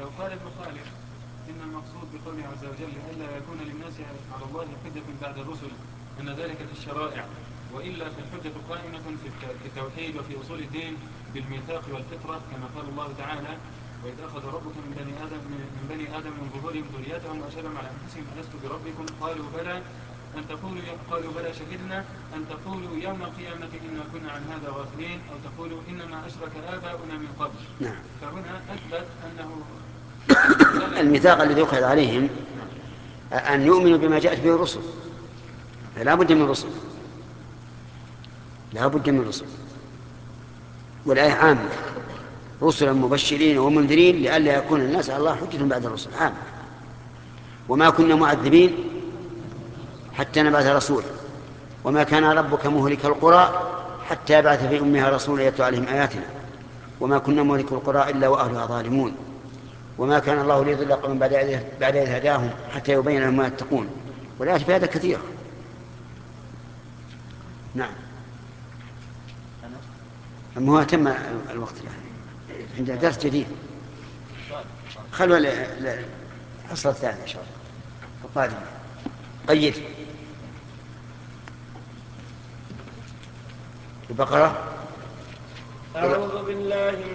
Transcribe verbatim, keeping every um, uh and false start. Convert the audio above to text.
لو قال ابن خالد إن المقصود بقوله عز وجل ألا يكون للناس على الله حجة بعد الرسل أن ذلك في الشرائع، وإلا فالحجة قائمة في التوحيد وفي أصول الدين بالميثاق والفطرة، كما قال الله تعالى: وإذ أخذ ربك من بني آدم من بني آدم من ظهورهم ذريتهم وأشهدهم على أنفسهم ألست بربكم قالوا بلى أن تقولوا قالوا بلى شهدنا أن تقولوا يوم القيامة إنا كنا عن هذا غافلين، أو تقولوا إنما أشرك آباؤنا من قبل. نعم. فهنا أثبت أنه الميثاق الذي أخذ عليهم أن يؤمنوا بما جاءت به الرسل، فلا بد من الرسل، لا بد من الرسل. والآية عامة: رسلا مبشرين ومنذرين لئلا يكون الناس على الله حجة بعد الرسل. عامة. وما كنا معذبين حتى نبعث رسولا وما كان ربك مهلك القرى حتى يبعث في أمها رسولا يتلو عليهم آياتنا وما كنا مهلك القرى إلا وأهلها ظالمون وما كان الله ليضل قوما بعد إذ هداهم حتى يبين لهم ما يتقون. والآيات في هذا كثيرة. نعم. أما هو تم الوقت له، عندنا درس جديد. خلوا الحصة الثانية إن شاء الله القادمة. قيد البقرة. أعوذ بالله